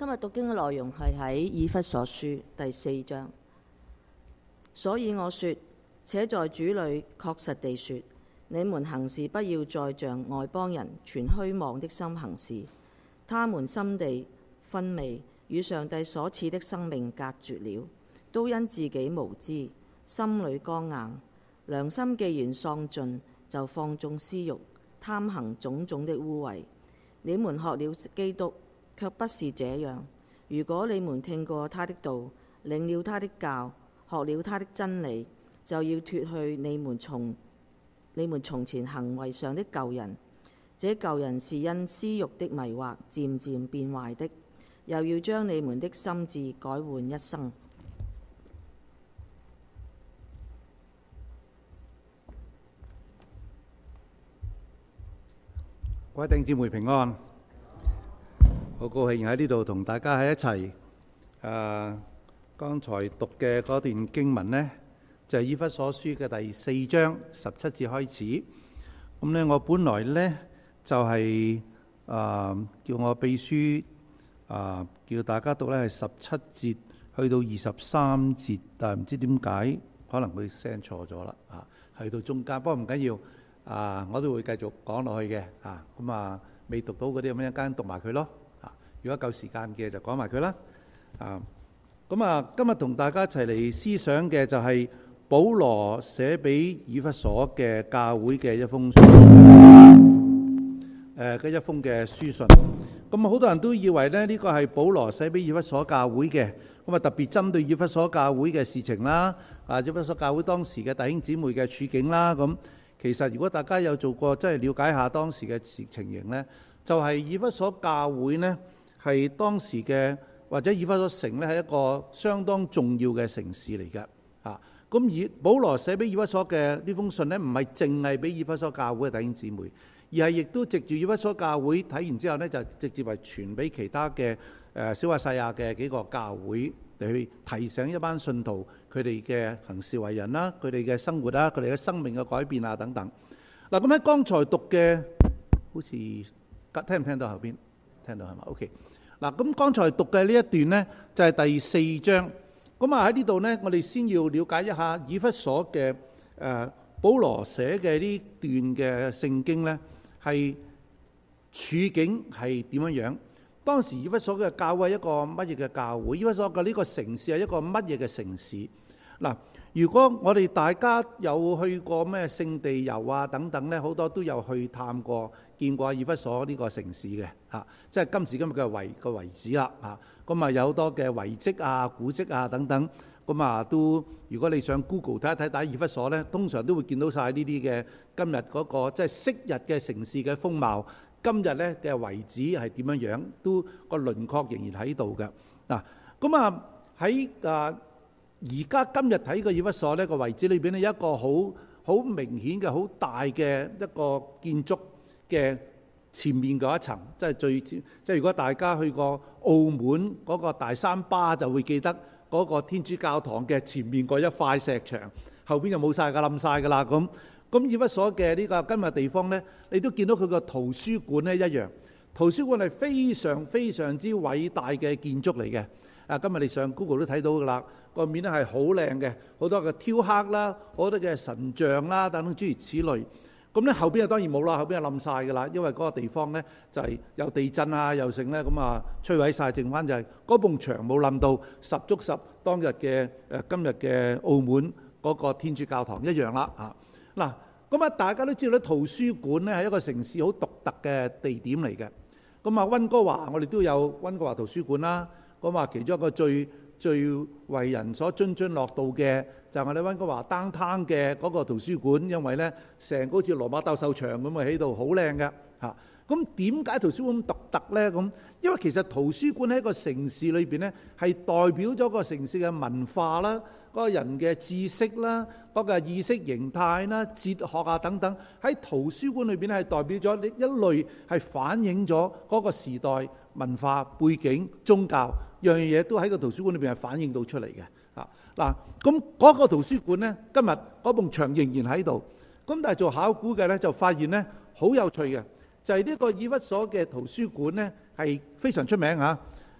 今日讀經嘅內容係喺以弗所書第4章。所以我說，且在主裏確實地說，你們行事不要再像外邦人存虛妄的心行事，他們心地昏昧，與上帝所賜的生命隔絕了，都因自己無知，心裏剛硬，良心既然喪盡，就放縱私慾，貪行種種的污穢。你們學了基督，卻不是這樣。如果你們聽過他的道，領了他的教，學了他的真理，就要脫去你們從前行為上的舊人。這舊人是因私慾的迷惑漸漸變壞的，又要將你們的心志改換一生。 各位弟兄姊妹平安，好高興喺呢度同大家喺一齊。剛才讀嘅嗰段經文呢，就係以弗所書嘅第4章17節開始。咁呢，我本來呢就係叫我秘書叫大家讀呢係17節去到23節，但係唔知點解可能佢 send 錯咗啦，去到中間。不過唔緊要。我都會繼續講落去嘅，未讀到嗰啲咁一間讀埋佢咯。如果夠時間嘅就講埋佢啦。今日同大家一齊嚟思想嘅就係保羅寫俾以弗所嘅教會嘅一封書信，一封嘅書信。咁好多人都以為咧呢個係保羅寫俾以弗所教會嘅，特別針對以弗所教會嘅事情啦，以弗所教會當時嘅弟兄姊妹嘅處境啦，咁。其實如果大家有做過，真係了解下當時嘅情形呢，就係以弗所教會呢，係當時嘅或者以弗所城呢，係一個相當重要嘅城市嚟嘅。咁保羅寫俾以弗所嘅呢封信呢，唔係淨係俾以弗所教會嘅弟兄姊妹，而係亦都藉住以弗所教會睇完之後呢，就直接係傳俾其他嘅小亞細亞嘅幾個教會，嚟去提醒一班信徒佢哋嘅行事為人啦，佢哋嘅生活啦，佢哋嘅生命嘅改變啊等等。嗱，咁喺剛才讀嘅，好似聽唔聽到後邊？聽到係嘛？OK。嗱，咁剛才讀嘅呢一段呢，就係第4章。咁喺呢度呢，我哋先要了解一下以弗所嘅保羅寫嘅呢段嘅聖經呢，係處境係點樣樣？當時以弗所嘅教會係一個乜嘢嘅教會？以弗所嘅呢個城市係一個乜嘢嘅城市？嗱，如果我哋大家有去過咩聖地遊啊等等呢，好多都有去探過、見過以弗所呢個城市嘅即係今時今日嘅遺址啦咁有好多嘅遺跡啊、古跡啊等等，都如果你上 Google 睇一睇打以弗所呢，通常都會見到晒呢啲嘅今日嗰個即係昔日嘅城市嘅風貌。今日咧嘅遺址係點樣樣，都個輪廓仍然喺度嘅。喺而家今日睇個以弗所呢個遺址裏邊呢，有一個好明顯嘅好大嘅一個建築嘅前面嗰一層，即係如果大家去過澳門嗰個大三巴，就會記得嗰個天主教堂嘅前面嗰一塊石牆，後邊就冇晒㗎，冧晒㗎啦咁以弗所嘅呢個今日地方呢，你都見到佢個圖書館呢一樣。圖書館係非常非常之偉大嘅建築嚟嘅。今日你上 Google 都睇到㗎啦，個面咧係好靚嘅，好多嘅雕刻啦，好多嘅神像啦等等諸如此類。咁呢後邊當然冇啦，後邊係冧晒㗎啦，因為嗰個地方呢就係有地震啊，又剩呢摧毀晒，剩翻就係嗰埲牆冇冧到十足十當日嘅今日嘅澳門嗰個天主教堂一樣啦大家都知道咧，圖書館咧係一個城市好獨特嘅地點嚟嘅。溫哥華我哋都有溫哥華圖書館啦。其中一個最為人所津津樂道嘅就係我哋溫哥華downtown嘅嗰個圖書館，因為咧成個好似羅馬鬥獸場咁喺度，好靚嘅咁點解圖書館咁獨特呢？因為其實圖書館喺一個城市裏邊呢，係代表咗個城市嘅文化啦，嗰個人嘅知識啦，嗰個意識形態啦、哲學啊等等，喺圖書館裏邊係代表咗一類係反映咗嗰個時代文化背景、宗教樣嘢都喺個圖書館裏邊係反映到出嚟嘅咁嗰個圖書館呢，今日嗰埲牆仍然喺度。但係做考古嘅呢，就發現呢好有趣嘅。就係呢個以弗所嘅圖書館呢，係非常出名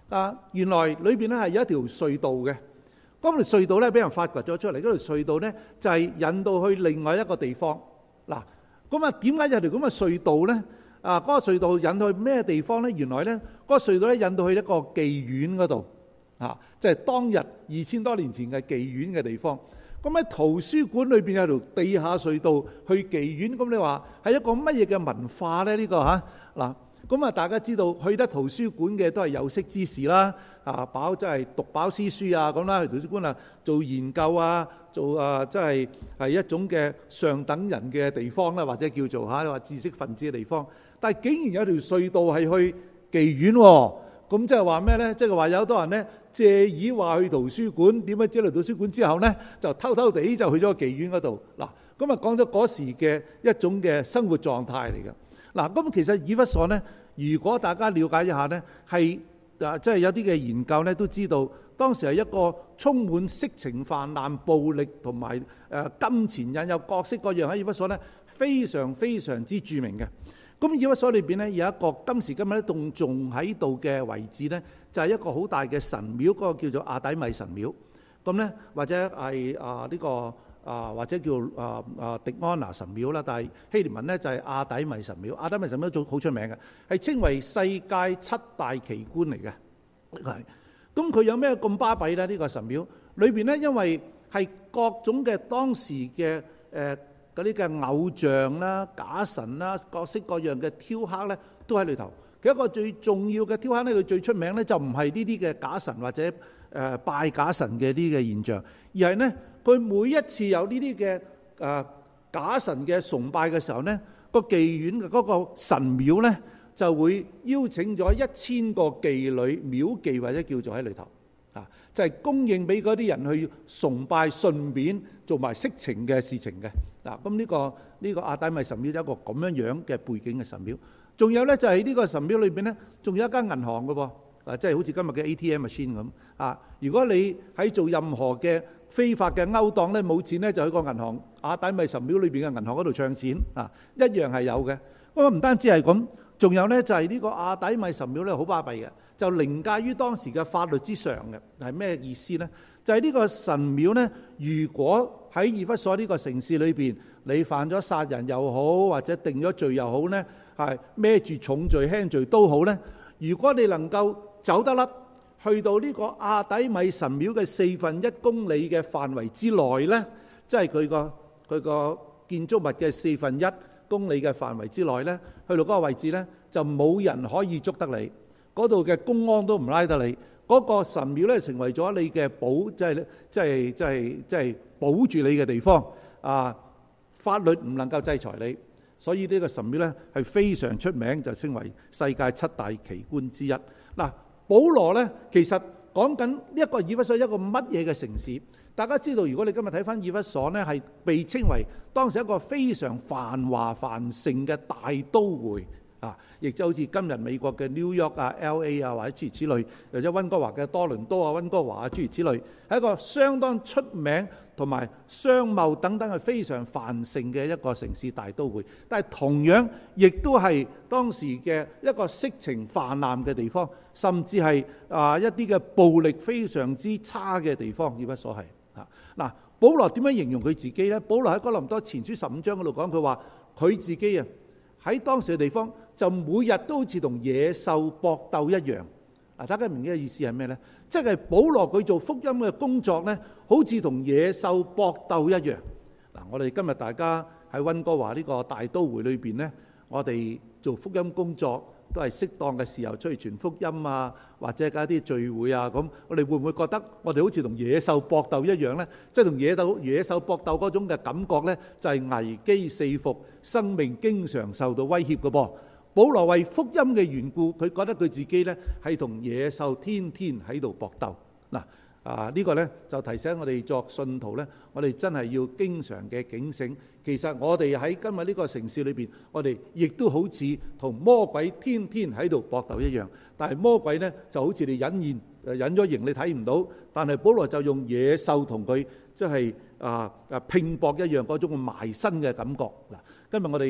原來裏邊咧係有一條隧道嘅。嗰條隧道咧俾人發掘咗出嚟，嗰條隧道咧就係引到去另外一個地方。嗱，咁啊點解有條咁嘅隧道咧？嗰個隧道引到去咩地方咧？原來咧嗰個隧道咧引到去一個妓院嗰度，即係當日2000多年前嘅妓院嘅地方。咁喺圖書館裏邊有條地下隧道去妓院，咁你話係一個乜嘢嘅文化咧？呢個嗱。咁啊，大家知道去得圖書館嘅都係有識之士啦，飽即係讀飽詩書啊咁啦，去圖書館啊做研究啊，做即係一種嘅上等人嘅地方啦，或者叫做話知識分子嘅地方。但係竟然有條隧道係去妓院喎，咁即係話咩咧？即係話有好多人咧借以話去圖書館，點解知嚟圖書館之後咧就偷偷地就去咗個妓院嗰度嗱？咁啊講咗嗰時嘅一種嘅生活狀態嚟嘅。嗱，咁其實以弗所咧，如果大家了解一下咧，係即係有啲嘅研究咧，都知道當時係一個充滿色情泛濫、暴力同埋金錢引誘各式各樣喺以弗所咧，非常非常之著名嘅。咁以弗所裏邊咧有一個今時今日咧仲喺度嘅位置咧，就係一個好大嘅神廟，嗰個叫做亞底米神廟。咁咧或者係呢個。或者叫狄安拿神廟啦，但係希臘文咧就係亞底米神廟。亞底米神廟好出名嘅，係稱為世界7大奇觀嚟嘅。係，咁佢有咩咁巴閉咧？呢個神廟裏邊咧，因為係各種嘅當時嘅嗰啲嘅偶像啦、假神啦、各式各樣嘅雕刻咧，都喺裏頭。其實一個最重要嘅雕刻咧，佢最出名咧就唔係呢啲嘅假神或者拜假神嘅啲嘅現象，而係咧。佢每一次有呢啲嘅假神嘅崇拜嘅時候呢，個妓院嘅嗰個神廟呢，就會邀請咗1000個妓女、廟妓或者叫做喺裏頭就係供應俾嗰啲人去崇拜，順便做埋色情嘅事情嘅咁呢個亞底米神廟就一個咁樣樣嘅背景嘅神廟。仲有呢，就係呢個神廟裏邊呢，仲有一間銀行嘅噃，即係好似今日嘅 ATM machine 咁如果你喺做任何嘅非法嘅勾當咧，冇錢咧就去個銀行亞底米神廟裏邊嘅銀行嗰度唱錢一樣係有嘅。咁唔單止係咁，仲有咧就係呢個亞底米神廟咧好巴閉嘅，就凌駕於當時嘅法律之上嘅。係咩意思咧？就係呢個神廟咧，如果喺以弗所呢個城市裏邊，你犯咗殺人又好，或者定咗罪又好咧，係孭住重罪輕罪都好咧，如果你能夠走得甩，去到呢個亞底米神廟嘅1/4公里嘅範圍之內呢，即係佢個建築物嘅1/4公里嘅範圍之內呢，去到嗰個位置呢，就冇人可以捉得你，嗰度嘅公安都唔拉得你，嗰個神廟呢，成為咗你嘅保，即係保住你嘅地方法律唔能夠制裁你，所以呢個神廟呢，係非常出名，就稱為世界7大奇觀之一。嗱，保羅咧，其實講緊呢一個以弗所一個乜嘢嘅城市？大家知道，如果你今日睇翻以弗所咧，係被稱為當時一個非常繁華繁盛嘅大都會亦就好似今日美國嘅 New York LA 或者諸如此類，或者溫哥華嘅多倫多溫哥華諸如此類，係一個相當出名同埋商貿等等係非常繁盛嘅一個城市大都會。但係同樣亦都係當時嘅一個色情泛濫嘅地方，甚至係一啲嘅暴力非常之差嘅地方。以弗所係嗱，保羅點樣形容佢自己呢？保羅喺哥林多前書15章嗰度講，佢話佢自己喺當時嘅地方就每日都好似同野獸搏鬥一樣。大家明嘅意思係咩呢？即係保羅佢做福音嘅工作呢，好似同野獸搏鬥一樣。我哋今日大家喺溫哥華呢個大都會裏邊呢，我哋做福音工作都係適當嘅時候出去傳福音或者搞啲聚會咁，我哋會唔會覺得我哋好似同野獸搏鬥一樣呢？即係同野獸搏鬥嗰種嘅感覺呢，就係危機四伏，生命經常受到威脅嘅噃。保羅為福音嘅緣故，佢覺得佢自己呢係同野獸天天喺度搏鬥。呢個呢就提醒我哋作信徒呢，我哋真係要經常嘅警醒。其實我哋喺今日呢個城市裏邊，我哋亦都好似同魔鬼天天喺度搏鬥一樣。但係魔鬼呢就好似你隱咗形，你睇唔到。但係保羅就用野獸同佢即係拼搏一樣嗰種埋身嘅感覺。今日我哋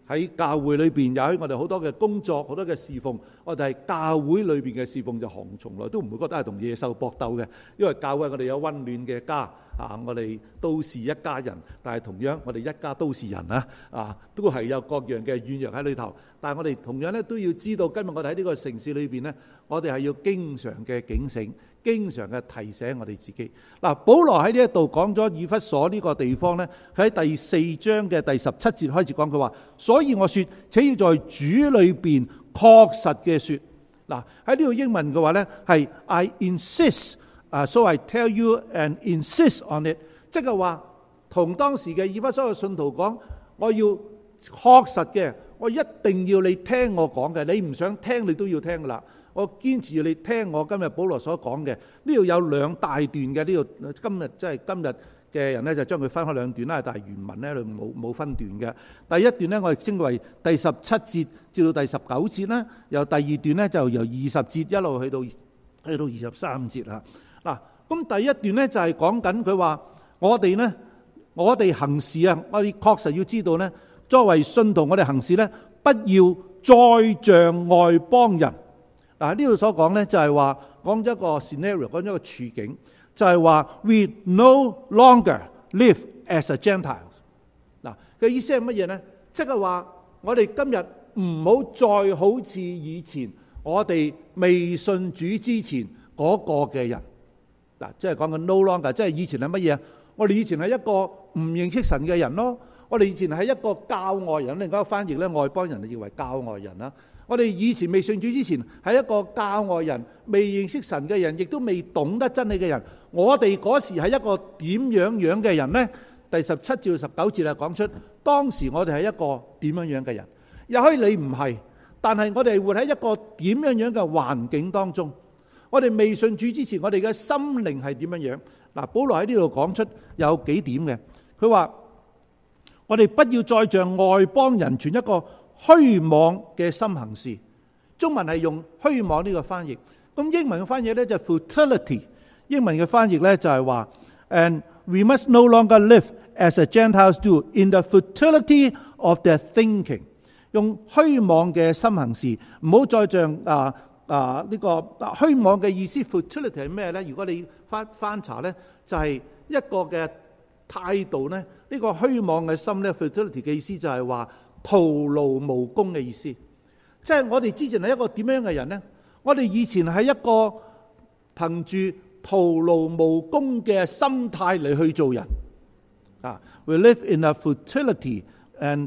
喺教會裏邊，也許我哋好多嘅工作、好多嘅侍奉，我哋係教會裏邊嘅侍奉就從來都唔會覺得係同野獸搏鬥嘅，因為教會我哋有溫暖嘅家啊，我哋都是一家人。但係同樣我哋一家都是人啊，都係有各樣嘅軟弱喺裏頭。但係我哋同樣咧都要知道，今日我哋喺呢個城市裏邊呢，我哋係要經常嘅警醒，經常嘅提醒我哋自己。嗱，保羅喺呢一度講咗以弗所呢個地方呢，佢喺第4章嘅第17節開始講，佢話：所以我說，且要在主裏邊確實嘅說。嗱，喺呢度英文嘅話呢，係 I insist， so I tell you and insist on it， 即係話同當時嘅以弗所嘅信徒講，我要確實嘅，我一定要你聽我講嘅，你唔想聽你都要聽噶啦。我堅持要你聽我今日保羅所講嘅。呢度有2大段嘅，呢度今日嘅人咧就將佢分開2段啦，但係原文咧佢冇分段嘅。第一段咧我哋稱為第17節至到第19節啦，由第2段咧就由20節一路去到23節啦。嗱，咁第一段咧就係講緊佢話我哋行事啊，我哋確實要知道咧，作為信徒我哋行事咧，不要再像外邦人。嗱，呢度所講咧就係話講咗一個 scenario， 講咗一個處境，就係話 we no longer live as a Gentiles。嗱嘅意思係乜嘢呢？即係話我哋今日唔好再好似以前我哋未信主之前嗰個嘅人。嗱，即係講緊 no longer， 即係以前係乜嘢啊？我哋以前係一個唔認識神嘅人咯。我哋以前係一個教外人，另一個翻譯咧，外邦人就認為教外人啦。我哋以前未信主之前係一個教外人，未認識神嘅人，亦都未懂得真理嘅人。我哋嗰時係一個點樣嘅人呢？第17至19節係講出當時我哋係一個點樣嘅人。也許你唔係，但係我哋活喺一個點樣嘅環境當中。我哋未信主之前，我哋嘅心靈係點樣？嗱，保羅喺呢度講出有幾點嘅。佢話我哋不要再像外邦人存一個虛妄嘅心行事。中文係用虛妄呢個翻譯，咁英文嘅翻譯咧就 futility。英文嘅翻譯咧就係話 ，and we must no longer live as the Gentiles do in the futility of their thinking。用虛妄嘅心行事，唔好再像呢個虛妄嘅意思。futility 係咩咧？如果你翻查咧，就係一個嘅態度咧。呢個虛妄嘅心咧 futility 嘅意思就係話徒勞無功嘅意思。即係我哋之前係一個點樣嘅人呢？我哋以前係一個憑住徒勞無功嘅心態嚟去做人。We live in a futility and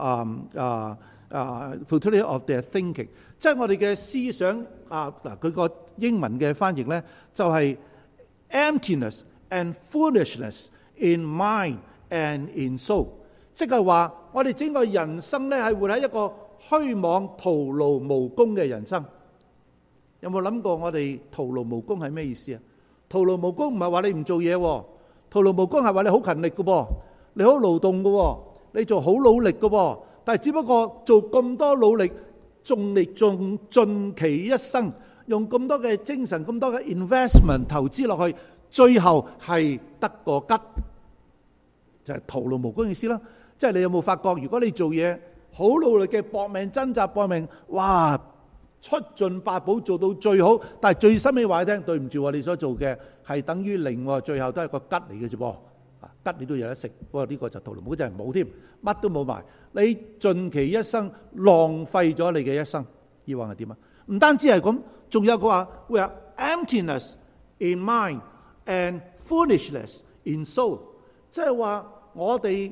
futility of their thinking。即係我哋嘅思想佢個英文嘅翻譯呢，就係 emptiness and foolishness in mind and in soul。即係話我哋整個人生呢，係活喺一個虛妄徒勞無功嘅人生。有冇諗過我哋徒勞無功係咩意思啊？徒勞無功唔係話你唔做嘢，徒勞無功係話你好勤力嘅噃，你好勞動嘅，你做好努力嘅，但係只不過做咁多努力，仲盡其一生，用咁多嘅精神、咁多嘅 investment 投資落去，最後係得個吉，就係徒勞無功嘅意思啦。即係你有冇發覺，如果你做嘢好努力嘅搏命掙扎搏命，哇，出盡八寶做到最好，但係最深尾話你聽，對唔住，你所做嘅係等於零，最後都係個吉嚟嘅啫噃。吉你都有得食，不過呢個就徒勞無功，就係冇添，乜都冇埋。你盡其一生，浪費咗你嘅一生，以往係點啊？唔單止係咁，仲有佢話會有 emptiness in mind and foolishness in soul， 即係話我哋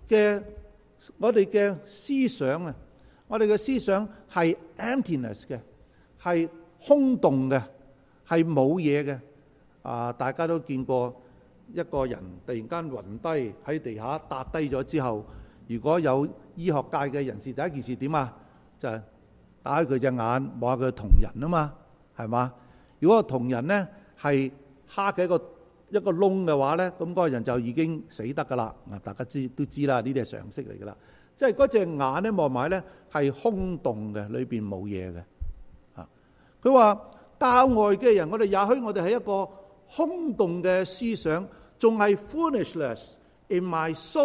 嘅思想啊，我哋嘅思想係 emptiness 嘅，係空洞嘅，係冇嘢嘅。大家都見過一個人突然間暈低喺地下笪低咗之後，如果有醫學界嘅人士，第一件事點啊？就係打開佢隻眼望下佢嘅瞳仁啊嘛，係嘛？如果個瞳仁呢係蝦嘅一個窿嘅話呢，咁嗰個人就已經死得噶啦。大家都知啦，呢啲係常識嚟噶啦。即係嗰隻眼呢望埋呢係空洞嘅，裏邊冇嘢嘅。佢話教外嘅人，我哋也許我哋係一個空洞嘅思想，仲係 foolishness in my soul。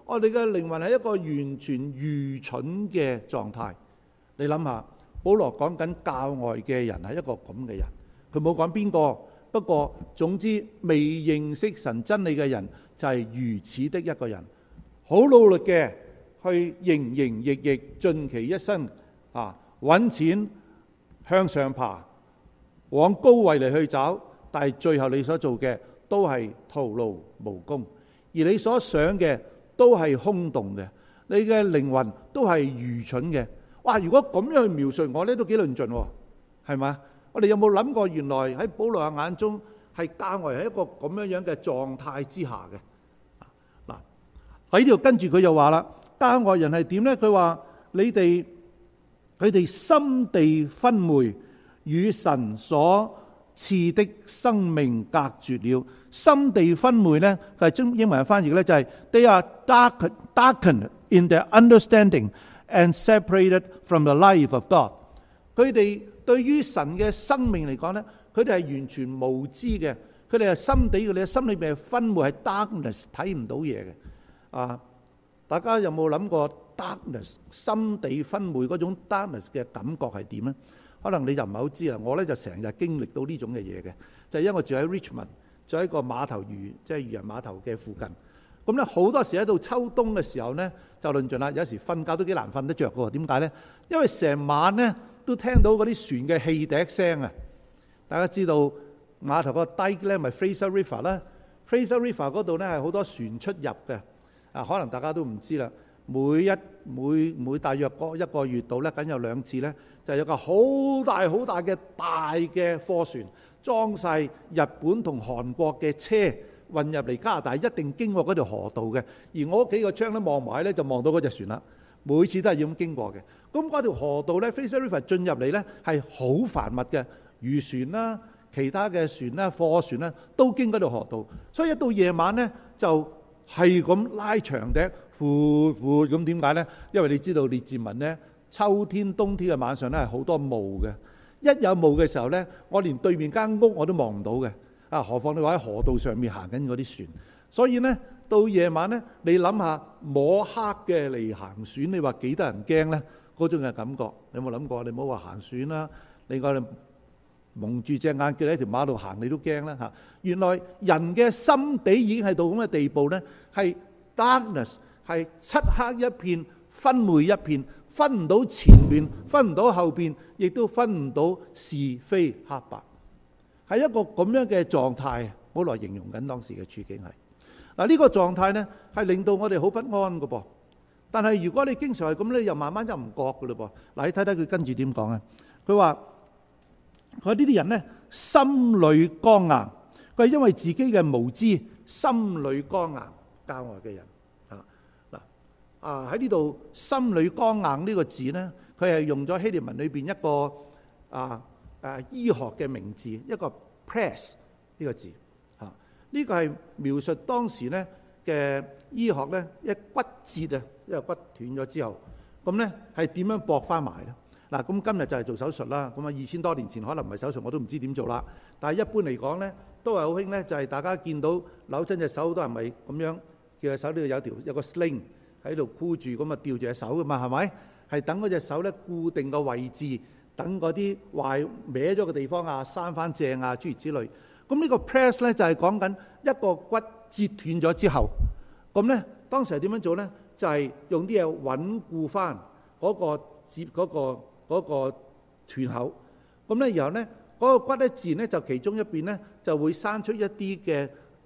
我哋嘅靈魂係一個完全愚蠢嘅狀態。你諗下，保羅講緊教外嘅人係一個咁嘅人，佢冇講邊個，不過總之未認識神真理嘅人就係如此的一個人，好努力嘅去營營役役盡其一生揾錢向上爬，往高位嚟去找，但係最後你所做嘅都係徒勞無功，而你所想嘅都係空洞嘅，你嘅靈魂都係愚蠢嘅。哇！如果咁樣去描述我呢，都幾論盡喎，係咪？我哋有冇諗過原來喺保羅嘅眼中係教外係一個咁樣嘅狀態之下嘅？嗱，喺呢度跟住佢就話啦，教外人係點呢？佢話佢哋心地昏昧，與神所賜的生命隔絕了。心地昏昧呢，係中英文翻譯呢，就係 They are darkened in their understanding and separated from the life of God。佢哋對於神嘅生命嚟講呢，佢哋係完全無知嘅，佢哋係佢哋嘅心裏面係昏昧，係 darkness， 睇唔到嘢嘅。大家有冇諗過 darkness 心地昏昧嗰種 darkness 嘅感覺係點呢？可能你就唔係好知啦。我呢就成日經歷到呢種嘅嘢嘅，就係因為我住喺 Richmond， 住喺個碼頭即係漁人碼頭嘅附近。咁咧好多時喺到秋冬嘅時候呢，就論盡啦。有時瞓覺都幾難瞓得着嘅喎。點解呢？因為成晚呢都聽到嗰啲船嘅汽笛聲啊！大家知道碼頭個底咧咪 Fraser River 啦。Fraser River 嗰度呢係好多船出入嘅。可能大家都唔知啦。每大約一個月度呢，僅有2次呢，就有個好大嘅大嘅貨船，裝晒日本同韓國嘅車運入嚟加拿大，一定經過嗰條河道嘅。而我屋企個窗咧望埋咧就望到嗰隻船啦。每次都係要咁經過嘅。咁嗰條河道咧 Fraser River 進入嚟咧係好繁密嘅，漁船啦、其他嘅船啦、貨船啦都經嗰條河道。所以一到夜晚咧就係咁拉長笛，呼咁。點解咧？因為你知道列治文咧秋天冬天嘅晚上咧係好多霧嘅，一有霧嘅時候咧，我連對面間屋我都望唔到嘅。何況你話喺河道上面行緊嗰啲船，所以呢，到夜晚呢，你諗下摸黑嘅嚟行船，你話幾得人驚呢？嗰種嘅感覺，你有冇諗過？你唔好話行船啦，你個蒙住隻眼叫你喺條馬路行，你都驚啦嚇！原來人嘅心底已經係到咁嘅地步呢，係 darkness， 係漆黑一片、昏昧一片，分唔到前面，分唔到後邊，亦都分唔到是非黑白。係一個咁樣嘅狀態，保羅形容緊當時嘅處境係嗱，呢個狀態呢係令到我哋好不安嘅噃。但係如果你經常係咁咧，又慢慢就唔覺嘅嘞噃。嗱，你睇睇佢跟住點講啊？佢話呢啲人呢，心裏剛硬，佢係因為自己嘅無知，心裏剛硬，教外嘅人喺呢度心裏剛硬呢個字呢，佢係用咗希臘文裏邊一個醫學嘅名字，一個 press 呢個字呢個係描述當時呢嘅醫學呢，一骨折啊，因為骨斷咗之後，咁呢係點樣駁翻埋呢？嗱，咁今日就係做手術啦。咁2000多年前可能唔係手術，我都唔知點做啦。但係一般嚟講呢，都係好興呢，就係大家見到扭親隻手，好多人咪咁樣叫隻手呢度有個 sling 喺度箍住，咁啊吊住隻手噶嘛，係咪？係等嗰隻手呢固定個位置。等嗰啲壞歪咗嘅地方啊，生翻正啊，諸如此類。咁呢個 press 咧就係講緊一個骨折斷咗之後，咁咧當時係點樣做咧？就係用啲嘢穩固翻嗰個接嗰個斷口。咁咧然後咧嗰個骨咧自然咧就其中一邊咧就會生出一啲嘅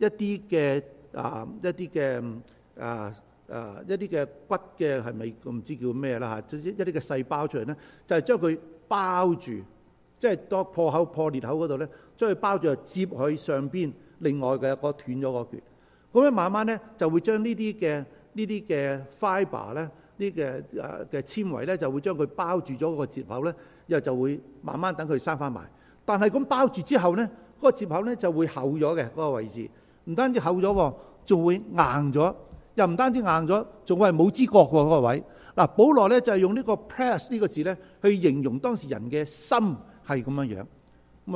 骨嘅係咪唔知叫咩啦嚇？一啲嘅細胞出嚟咧，就係將佢包住，即係當破裂口嗰度咧，將佢包住，接佢上邊另外嘅個斷咗個橛。咁樣慢慢咧就會將呢啲嘅 fibre 咧，呢嘅纖維咧就會將佢包住咗個接口咧，然後就會慢慢等佢生翻埋。但係咁包住之後咧，嗰個接口咧就會厚咗嘅嗰個位置，唔單止厚咗，仲會硬咗。又唔單止硬咗，仲會係冇知覺喎嗰個位。嗱，保羅咧就係用呢個 press 呢個字咧去形容當時人嘅心係咁樣樣。咁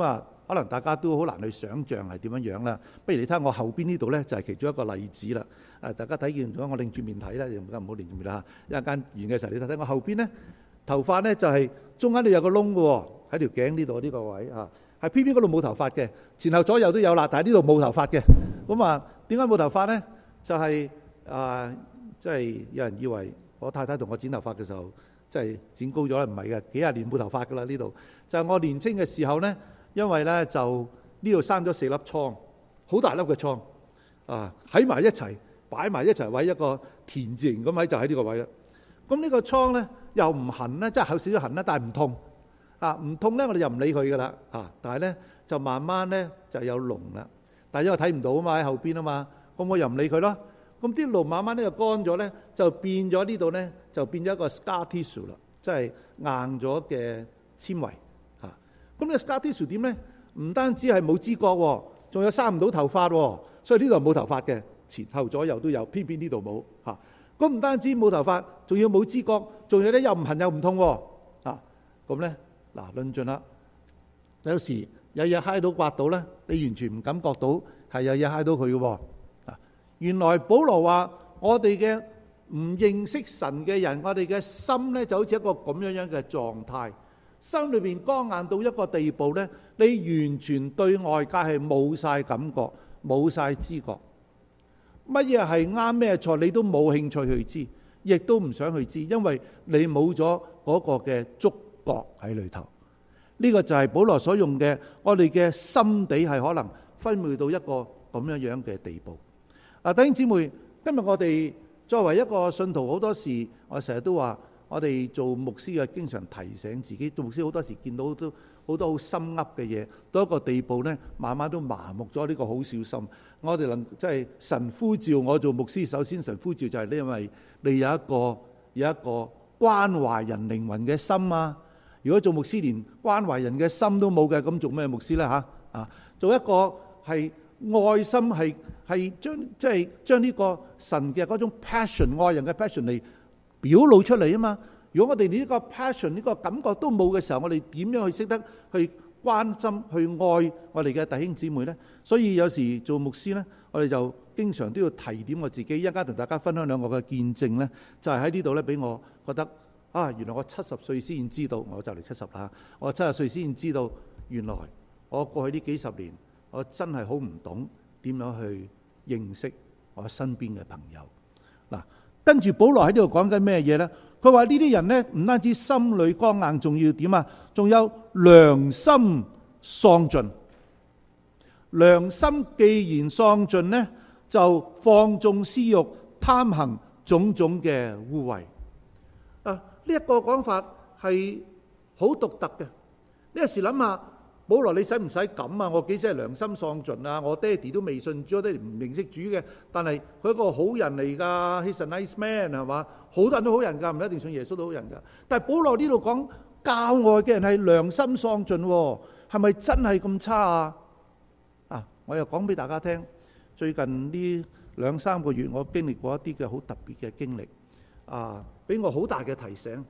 可能大家都好難去想像係點樣樣啦。不如你睇下我後邊呢度呢，就係其中一個例子啦。大家睇見咗，我擰住面睇啦，而家唔好擰住面啦嚇。一陣間完嘅時候，你睇睇我後邊呢，頭髮呢就係中間都有個窿嘅喎，喺條頸呢度呢個位嚇，係偏偏嗰度冇頭髮嘅，前後左右都有啦，但係呢度冇頭髮嘅。咁啊，點解冇頭髮呢？就係即係有人以為我太太同我剪頭髮嘅時候，即係剪高咗啦，唔係嘅，幾廿年冇頭髮噶啦呢度。就係我年青嘅時候呢，因為呢就呢度生咗4粒瘡，好大粒嘅瘡啊，喺埋一齊擺埋一齊位，一個田字形咁位就喺呢個位啦。咁呢個瘡呢又唔痕呢，即係有少少痕啦，但係唔痛啊，唔痛呢我哋又唔理佢噶啦啊，但係呢就慢慢呢就有膿啦，但係因為睇唔到啊嘛，喺後邊啊嘛，咁我又唔理佢咯。咁啲膿慢慢呢就乾咗呢，就變咗呢度呢，就變咗一個 scar tissue 啦，即係硬咗嘅纖維嚇。咁呢個 scar tissue 點呢？唔單止係冇知覺喎，仲有生唔到頭髮喎，所以呢度係冇頭髮嘅，前後左右都有，偏偏呢度冇嚇。咁唔單止冇頭髮，仲要冇知覺，仲有咧又唔痕又唔痛喎嚇。咁呢嗱論盡啦，有時有嘢揩到刮到呢，你完全唔感覺到係有嘢揩到佢嘅喎。原來保羅話：我哋嘅唔認識神嘅人，我哋嘅心呢就好似一個咁樣嘅狀態，心裏邊剛硬到一個地步呢，你完全對外界係冇晒感覺，冇晒知覺，乜嘢係啱咩錯你都冇興趣去知，亦都唔想去知，因為你冇咗嗰個嘅觸覺喺裏頭。呢個就係保羅所用嘅，我哋嘅心地係可能昏昧到一個咁樣樣嘅地步。弟兄姊妹，今日我哋作為一個信徒，好多時我成日都話，我哋做牧師嘅經常提醒自己，做牧師好多時見到都好多好心噏嘅嘢，到一個地步呢，慢慢都麻木咗。呢個好小心。我哋即係神呼召我做牧師，首先神呼召就係因為你有一個關懷人靈魂嘅心啊。如果做牧師連關懷人嘅心都冇嘅，咁做咩牧師呢？做一個係愛心係將呢個神嘅嗰種 passion 愛人嘅 passion 嚟表露出嚟啊嘛！如果我哋連呢個 passion 呢個感覺都冇嘅時候，我哋點樣去識得去關心去愛我哋嘅弟兄姊妹呢？所以有時做牧師呢，我哋就經常都要提點我自己。一陣間同大家分享兩個嘅見證呢，就係喺呢度呢，俾我覺得原來我70歲先知道，我就嚟70啦。我70歲先知道，原來我過去呢幾十年，我真係好唔懂點樣去認識我身邊嘅朋友。嗱，跟住保羅喺呢度講緊咩嘢呢？佢話呢啲人呢，唔單止心裏剛硬，仲要點啊？仲有良心喪盡。良心既然喪盡呢，就放縱私欲，貪行種種嘅污穢。呢一個講法係好獨特嘅。呢時諗下，保羅你使唔使咁啊？我幾時係良心喪盡啊？我爹哋都未信主，我爹哋唔認識主嘅，但係佢係一個好人嚟㗎。He's a nice man 係嘛？好多人都好人㗎，唔一定信耶穌都好人㗎。但係保羅呢度講教外嘅人係良心喪盡，係咪真係咁差啊？我又講俾大家聽，最近呢2-3個月，我經歷過一啲嘅好特別嘅經歷俾我好大嘅提醒。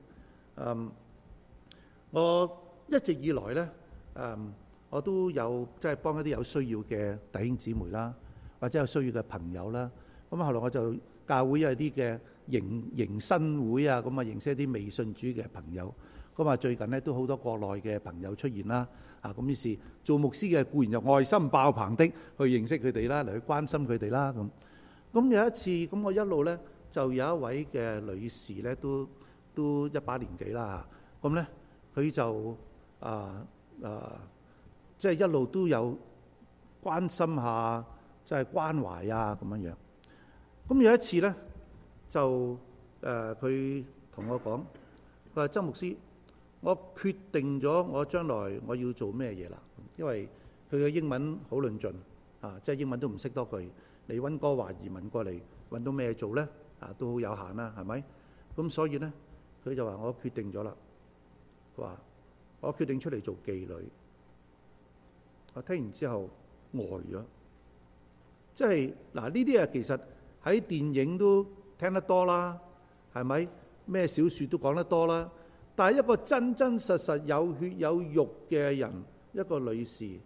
我一直以來呢，我都有即係幫一啲有需要嘅弟兄姊妹啦，或者有需要嘅朋友啦。咁後來我就教會有啲嘅迎新會啊，咁啊認識一啲未信主嘅朋友。咁啊最近呢，都好多國內嘅朋友出現啦。咁於是做牧師嘅固然就愛心爆棚的去認識佢哋啦，嚟去關心佢哋啦。咁有一次，咁我一路呢，就有一位嘅女士呢，都一把年紀啦。咁呢，佢就即係一路都有關心下，即係關懷啊咁樣樣。咁有一次呢，就佢同我講，佢話周牧師，我決定咗我將來我要做咩嘢啦。因為佢嘅英文好論盡即係英文都唔識多句。嚟溫哥華移民過嚟揾到咩做呢？都好有限啦，係咪？咁所以呢，佢就話我決定咗啦。佢話我決定出嚟做妓女。我聽完之後呆咗，即係嗱呢啲其實喺電影都聽得多啦，係咪？咩小説都講得多啦。但係一個真真實實有血有肉嘅人，一個女士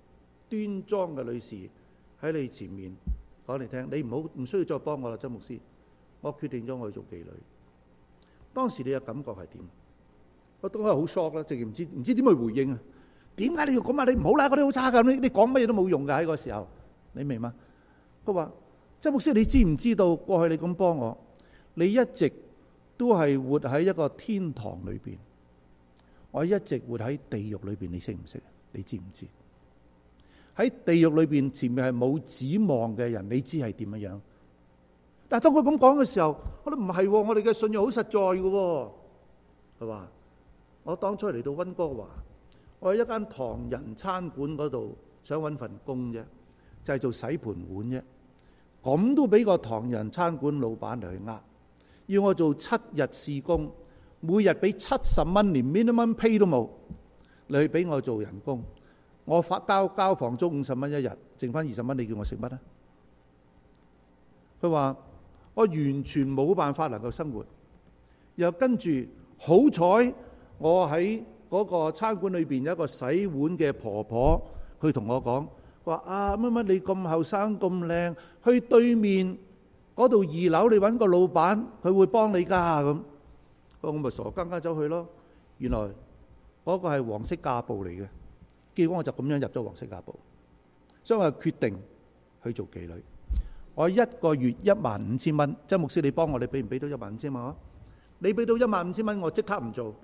端莊嘅女士喺你前面講你聽，你唔需要再幫我啦，周牧師，我決定咗我去做妓女。當時你嘅感覺係點？我當時好 shock 啦，直情唔知點去回應啊！點解你要咁啊？你唔好啦，嗰啲好差㗎，你講乜嘢都冇用㗎喺個時候，你明嗎？佢話：周牧師，你知唔知道過去你咁幫我，你一直都係活喺一個天堂裏邊，我一直活喺地獄裏邊，你識唔識？你知唔知？喺地獄裏邊前面係冇指望嘅人，你知係點樣？但係當佢咁講嘅時候，我都唔係，我哋嘅信仰好實在嘅。佢話：我當初嚟到溫哥華，我喺一間唐人餐館嗰度想揾份工啫，就係做洗盤碗啫。咁都俾個唐人餐館老闆嚟去呃，要我做7日試工，每日俾70蚊，連 minimum pay 都冇，你去俾我做人工。我交房租50蚊一日，剩翻20蚊，你叫我食乜啊？佢話我完全冇辦法能夠生活，又跟住好彩我喺嗰個餐館裏邊有一個洗碗嘅婆婆，佢同我講話啊，乜你咁後生咁靚，去對面嗰度2樓你揾個老闆，佢會幫你㗎咁。我咪傻更更走去咯。原來嗰個係黃色架步嚟嘅。結果我就咁樣入咗黃色架步，所以我決定去做妓女。我1個月15,000蚊，周牧師你幫我，你俾唔俾到15,000蚊啊？你俾到15,000蚊，我即刻唔做。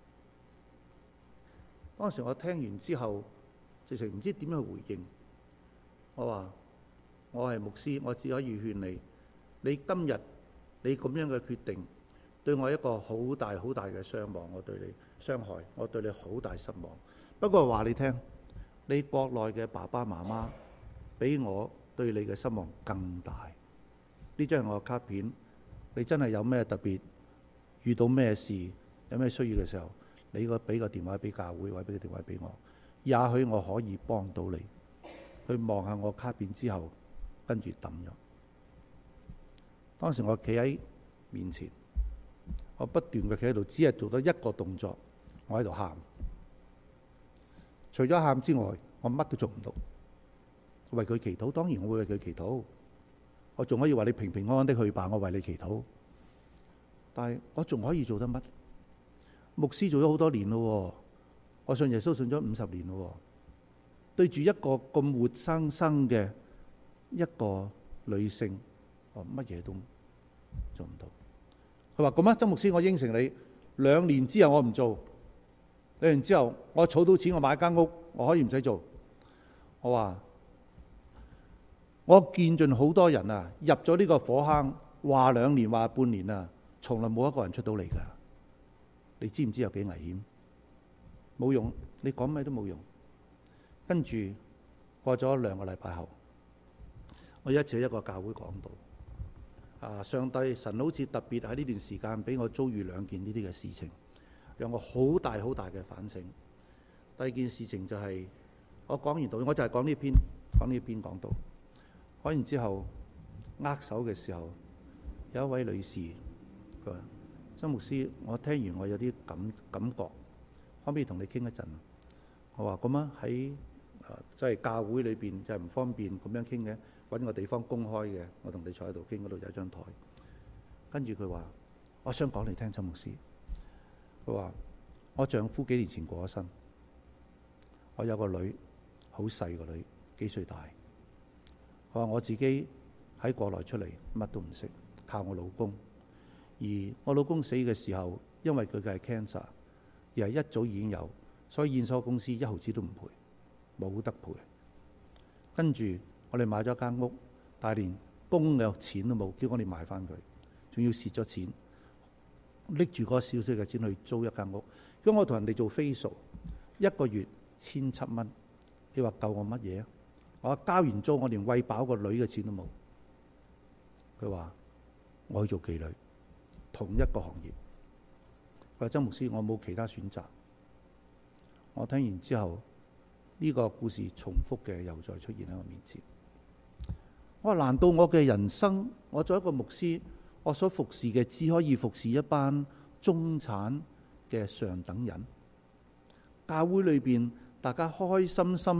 當時我聽完之後，直情唔知點樣去回應。我話我係牧師，我只可以勸你，你今日你咁樣嘅決定，對我一個好大好大嘅傷亡，我對你傷害，我對你好大失望。不過話你聽，你國內嘅爸爸媽媽比我對你嘅失望更大。呢張係我嘅卡片，你真係有咩特別，遇到咩事，有咩需要嘅時候，你俾個電話俾教會，或者俾個電話俾我，也許我可以幫到你。佢望下我卡片之後，跟住抌咗。當時我企喺面前，我不斷嘅企喺度，只係做到一個動作，我喺度喊。除咗喊之外，我乜都做唔到。為佢祈禱，當然我會為佢祈禱。我仲可以話你平平安安的去吧，我為你祈禱。但係我仲可以做得乜？牧師做咗好多年咯，我信耶穌信咗50年咯。對住一個咁活生生嘅一個女性，我乜嘢都做唔到。佢話咁啊，曾牧師，我應承你，2年之後我唔做。2年之後，我儲到錢，我買間屋，我可以唔使做。我話我見盡好多人啊，入咗呢個火坑，話2年，話半年啊，從來冇一個人出到嚟㗎。你知唔知有幾危險？冇用，你講咩都冇用。跟住過咗2個禮拜後，我一次喺一個教會講道。上帝神好似特別喺呢段時間俾我遭遇2件呢啲嘅事情。讓我好大好大嘅反省。第二件事情就係、我講完道，我就係講呢篇講道。講完之後握手嘅時候，有一位女士佢話：曾牧師，我聽完我有啲感覺，可唔可以同你傾一陣？我話咁啊，喺即係教會裏邊就係唔方便咁樣傾嘅，揾個地方公開嘅，我同你坐喺度傾，嗰度有一張台。跟住佢話：我想講你聽，曾牧師。佢話：我丈夫幾年前過咗身，我有個女，好細個女，幾歲大。佢話我自己喺國內出嚟，乜都唔識，靠我老公。而我老公死嘅時候，因為佢嘅係 cancer， 而係一早已經有，所以驗所公司1毫子都唔賠，冇得賠。跟住我哋買咗間屋，但係連供嘅錢都冇，叫我哋賣翻佢，仲要蝕咗錢。拎住嗰少少嘅錢去租一間屋，咁我同人哋做 facial， 1個月1,700蚊，你話夠我乜嘢啊？我交完租，我連餵飽個女嘅錢都冇。佢話我去做妓女，同一個行業。佢話：曾牧師，我冇其他選擇。我聽完之後，呢個故事重複嘅又再出現喺我面前。我話：難道我嘅人生，我作為一個牧師，我所服侍嘅只可以服侍一班中產嘅上等人？教會裏邊大家開開心心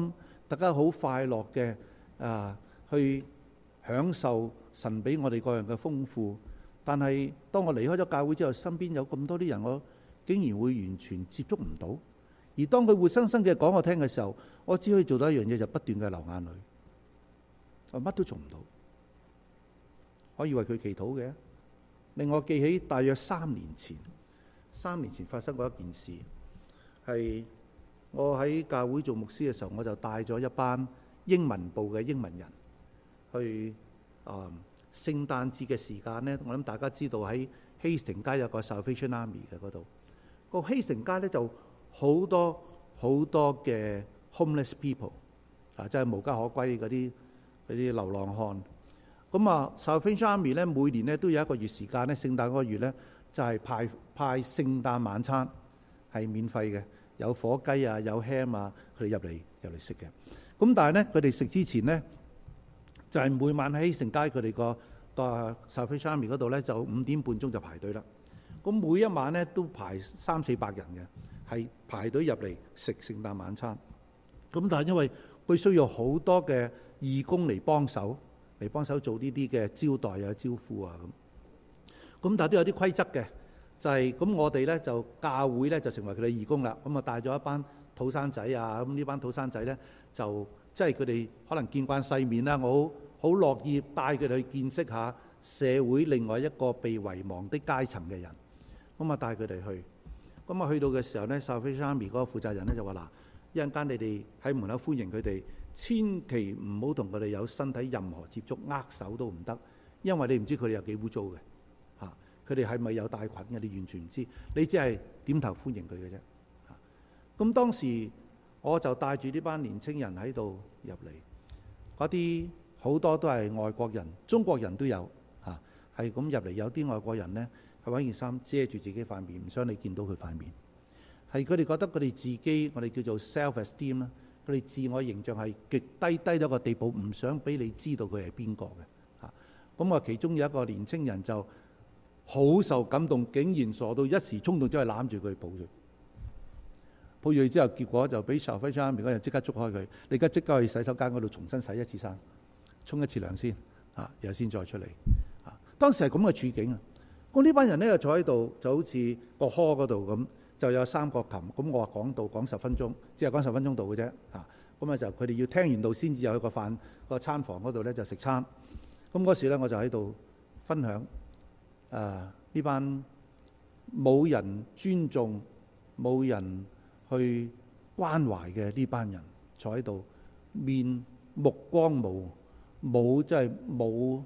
大家好快樂嘅去享受神俾我哋各樣嘅豐富。但係當我離開咗教會之後，身邊有咁多啲人，我竟然會完全接觸唔到。而當佢活生生嘅講我聽嘅時候，我只可以做到一樣嘢，就不斷嘅流眼淚，我乜都做唔到。可以為佢祈禱嘅。令我記起大約3年前發生過一件事，係我喺教會做牧師嘅時候，我就帶咗一班英文部嘅英文人去聖誕節嘅時間呢，我諗大家知道喺希城街有個 Salvation Army 嘅嗰度，個希城街呢就好多嘅 homeless people 即係無家可歸嗰啲流浪漢。咁Salvation Army 咧每年咧都有一個月時間咧，聖誕嗰個月咧就係派聖誕晚餐係免費嘅，有火雞啊，有 ham 啊，佢哋入嚟食嘅。咁但係咧佢哋食之前咧就係每晚喺希城街佢哋個 Salvation Army 嗰度咧就5點半鐘就排隊啦。咁每一晚咧都排300-400人嘅，係排隊入嚟食聖誕晚餐。咁但係因為佢需要好多嘅義工嚟幫手做呢啲嘅招待啊、招呼啊咁但係都有啲規則嘅，就係咁我哋咧就教會咧就成為佢哋義工啦。咁帶咗一班土生仔啊，咁呢班土生仔咧就即係佢哋可能見慣世面啦，我好樂意帶佢哋去見識下社會另外一個被遺忘的階層嘅人。咁帶佢哋去，咁去到嘅時候咧 Salvation Army 嗰個負責人咧就話嗱，一陣間你哋喺門口歡迎佢哋，千祈唔好同佢哋有身體任何接觸，握手都唔得，因為你唔知佢哋有幾污糟嘅嚇，佢哋係咪有帶菌嘅，你完全唔知，你只係點頭歡迎佢嘅啫。咁當時我就帶住呢班年青人喺度入嚟，嗰啲好多都係外國人，中國人都有嚇，係咁入嚟。有啲外國人呢，係揾件衫遮住自己塊面，唔想你見到佢塊面。係佢哋覺得佢哋自己，我哋叫做 self-esteem 啦，佢哋自我形象係極低到一個地步，唔想俾你知道佢係邊個嘅嚇。咁其中有一個年青人就好受感動，竟然傻到一時衝動走去攬住佢抱住之後，結果就俾 Salvation Army 嗰人即刻捉開佢。你而家即刻去洗手間嗰度重新洗一次衫，沖一次涼先然後先再出嚟。當時係咁嘅處境啊！咁呢班人咧就坐喺度，就好似個 hall 嗰度咁，就有3個琴。咁我話講道講10分鐘，只係講10分鐘度嘅啫嚇。咁就佢哋要聽完道先至有個餐房嗰度咧就食餐。咁嗰時咧我就喺度分享呢班冇人尊重、冇人去關懷嘅呢班人坐喺度，目光冇即係冇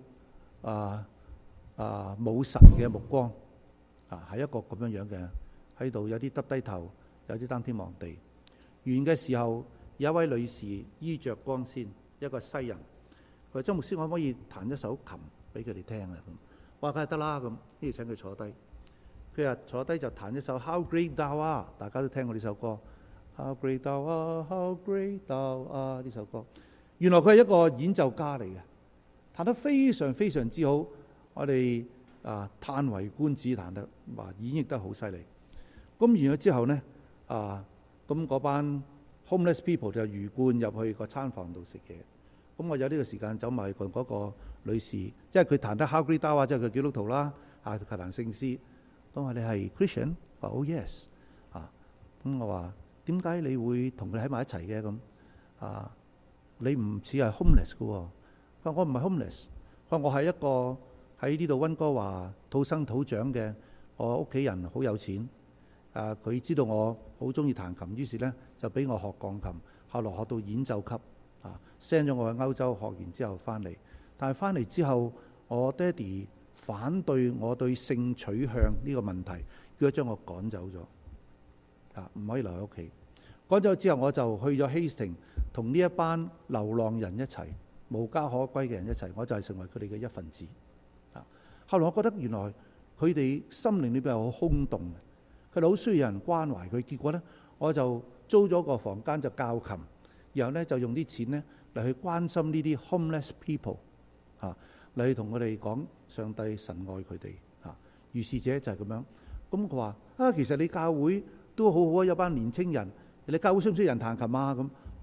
冇神嘅目光係一個咁樣嘅喺度，有啲耷低頭，有啲擔天望地。完嘅時候，有一位女士衣着光鮮，一個西人，佢話：周牧師，可唔可以彈一首琴俾佢哋聽啊？咁我話梗係得啦，咁呢度請佢坐低。佢話坐低就彈一首 How Great Thou Art，大家都聽過呢首歌。How Great Thou Art, How Great Thou Art，呢首歌。原來佢係一個演奏家嚟嘅，彈得非常非常之好。我哋嘆為觀止，彈得演繹得好犀利。咁完咗之後呢，咁嗰班 homeless people 就魚貫入去個餐房度食嘢。咁我有呢個時間走埋去嗰個女士，因為佢彈得 How Great Thou Art，即係佢基督徒啦，佢彈聖詩。咁話你係 Christian？ 話 Oh yes。咁我話點解你會同佢喺埋一齊嘅？咁你唔似係 homeless 嘅喎。佢話我唔係 homeless。佢話我係一個喺呢度溫哥華土生土長嘅，我屋企人好有錢。佢知道我好中意彈琴，於是呢就俾我學鋼琴，後來學到演奏級。send 咗我去歐洲學完之後翻嚟，但係翻嚟之後，我爹哋反對我對性取向呢個問題，叫佢將我趕走咗，唔可以留喺屋企。趕走之後，我就去咗希城，同呢一班流浪人一齊，無家可歸嘅人一齊，我就係成為佢哋嘅一份子。後來我覺得原來佢哋心靈裏邊係好空洞嘅，佢哋好需要有人關懷佢。結果呢，我就租咗個房間就教琴，然後呢就用啲錢呢嚟去關心呢啲 homeless people，嚟去同佢哋講上帝神愛佢哋。如是者就係咁樣。咁佢話其實你教會都好好啊，有班年青人，你教會需唔需要人彈琴啊？咁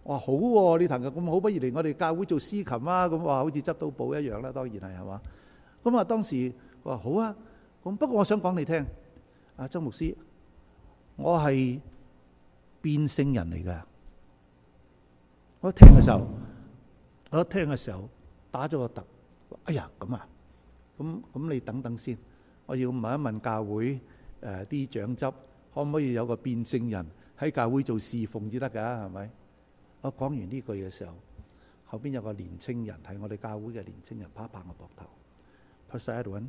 我話好喎，你彈琴咁好，不如嚟我哋教會做司琴啊！咁話好似執到寶一樣啦，當然係嘛。咁啊當時我話好啊，咁不過我想講你聽，阿曾牧師，我係變性人嚟㗎。我一聽嘅時候打咗個突，哎呀咁啊，咁你等等先，我要問一問教會啲長執，可唔可以有個變性人喺教會做侍奉至得㗎？係咪？我講完呢句嘅時候，後邊有個年青人係我哋教會嘅年青人，拍拍我膊頭 Pastor Edwin,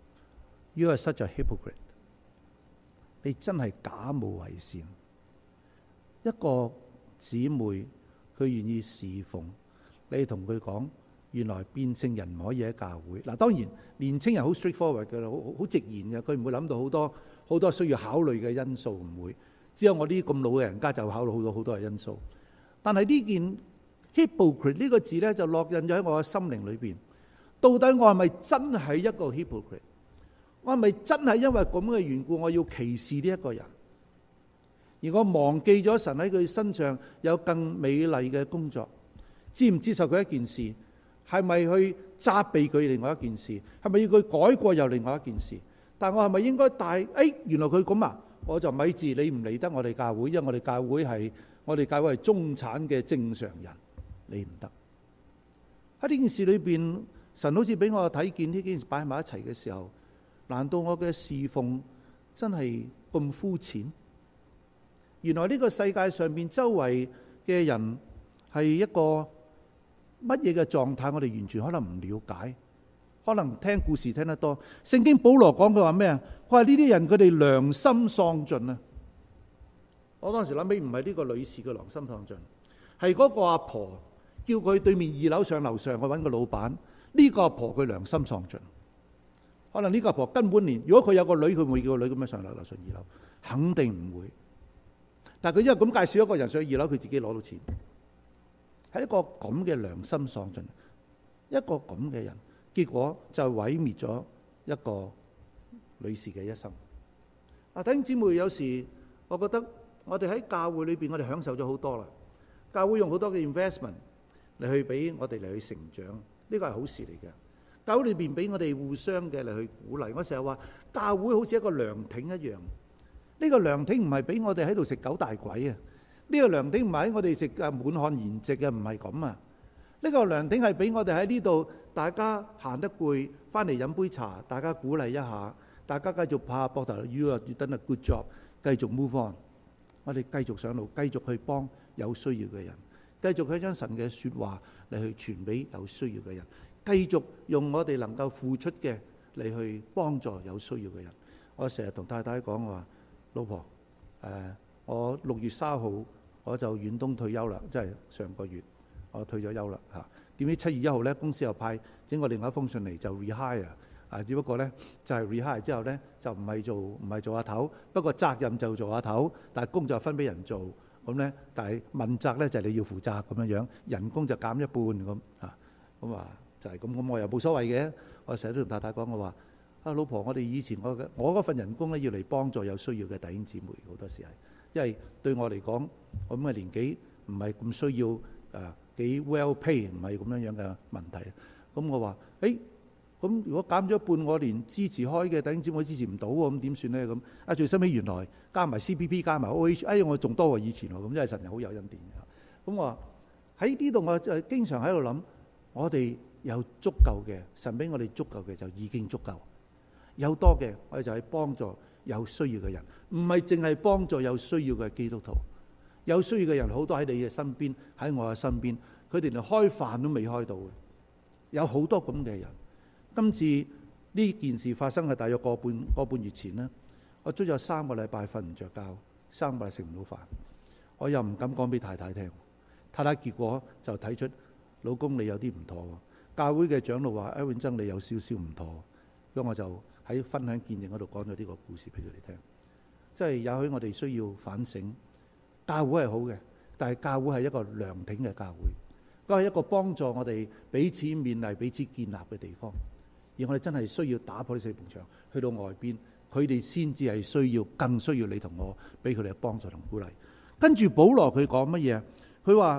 you are such a hypocrite。你真係假冒為善。一個姊妹佢願意侍奉，你同佢講，原來變性人唔可以喺教會。嗱，當然年青人好 straightforward 嘅啦，好直言嘅，佢唔會諗到好多需要考慮嘅因素，唔會。只有我啲咁老嘅人家就考慮好多嘅因素。但係呢件 hypocrite 呢個字咧，就烙印咗喺我嘅心靈裏邊。到底我係咪真係一個 hypocrite？ 我係咪真係因為咁嘅緣故，我要歧視呢一個人？而我忘記咗神喺佢身上有更美麗嘅工作，接唔接受佢一件事，係咪去責備佢另外一件事，係咪要佢改過又另外一件事？但我係咪應該原來佢咁啊，我就咪住你唔理得我哋教會，因為我哋教會係中產嘅正常人，你唔得。喺呢件事裏邊，神好似俾我睇見呢件事擺埋一齊嘅時候，難道我嘅侍奉真係咁膚淺？原來呢個世界上面周圍嘅人係一個乜嘢嘅狀態，我哋完全可能唔了解，可能聽故事聽得多。聖經保羅講佢話咩啊？佢話呢啲人佢哋良心喪盡啊！我當時諗起唔係呢個女士嘅良心喪盡，係嗰個阿婆叫佢對面2樓上樓上去揾個老闆。呢個阿婆佢良心喪盡，可能呢個阿婆根本連，如果佢有個女，佢唔會叫個女咁樣上樓上2樓，肯定唔會。但係佢因為咁介紹一個人上2樓，佢自己攞到錢，係一個咁嘅良心喪盡，一個咁嘅人，結果就毀滅咗一個女士嘅一生。弟兄姊妹，有時我覺得我哋喺教會裏邊，我哋享受咗好多啦。教會用好多嘅 investment 嚟去俾我哋嚟去成長，呢個係好事嚟嘅。教會裏邊俾我哋互相嘅嚟去鼓勵。我成日話教會好似一個涼亭一樣。呢個涼亭唔係俾我哋喺度食九大簋啊！呢個涼亭唔係喺我哋食滿漢筵席嘅，唔係咁啊！呢個涼亭係俾我哋喺呢度，大家行得攰，翻嚟飲杯茶，大家鼓勵一下，大家繼續拍下膊頭，You are doing a good job，繼續 move on。我哋繼續上路，繼續去幫有需要嘅人，繼續去將神嘅説話嚟去傳俾有需要嘅人，繼續用我哋能夠付出嘅嚟去幫助有需要嘅人。我成日同太太講，我話老婆，我6月3號我就遠東退休啦，即係上個月我退咗休啦嚇。點知7月1號咧，公司又派整個另外一封信嚟就 rehire 啊，只不過咧就係 rehire 之後咧就唔係做阿頭，不過責任就做阿頭，但係工作分俾人做咁咧，但係問責咧就係你要負責咁樣樣，人工就減一半咁嚇，咁啊就係咁，我又冇所謂嘅。我成日都同太太講，我話啊老婆，我哋以前我嗰份人工咧要嚟幫助有需要嘅弟兄姊妹，好多時係因為對我嚟講，我咁嘅年紀唔係咁需要幾 well pay， 唔係咁樣樣嘅問題。咁我話咁如果減咗一半，我連支持開嘅弟兄姊妹支持唔到喎，咁點算咧？咁最收尾原來加埋 CPP 加埋 OH， 我仲多過以前喎。咁真係神又好有恩典嘅。咁我話喺呢度，我就經常喺度諗，我哋有足夠嘅，神俾我哋足夠嘅就已經足夠。有多嘅，我哋就係幫助有需要嘅人，唔係淨係幫助有需要嘅基督徒。有需要嘅人好多喺你嘅身邊，喺我嘅身邊，佢哋連開飯都未開到嘅，有好多咁嘅人。今次呢件事發生係大約個半月前啦，我足有3個禮拜瞓唔着覺，3個禮拜食唔到飯，我又唔敢講俾太太聽。太太結果就睇出老公你有啲唔妥喎。教會嘅長老話：Edwin曾你有少少唔妥。咁我就喺分享見證嗰度講咗呢個故事俾佢哋聽。即係也許我哋需要反省，教會係好嘅，但係教會係一個涼亭嘅教會，嗰係一個幫助我哋彼此勉勵、彼此建立嘅地方。而我哋真係需要打破呢4埲牆，去到外邊，佢哋先至係更需要你同我，俾佢哋嘅幫助同鼓勵。跟住保羅佢講乜嘢？佢話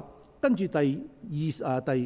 跟住第20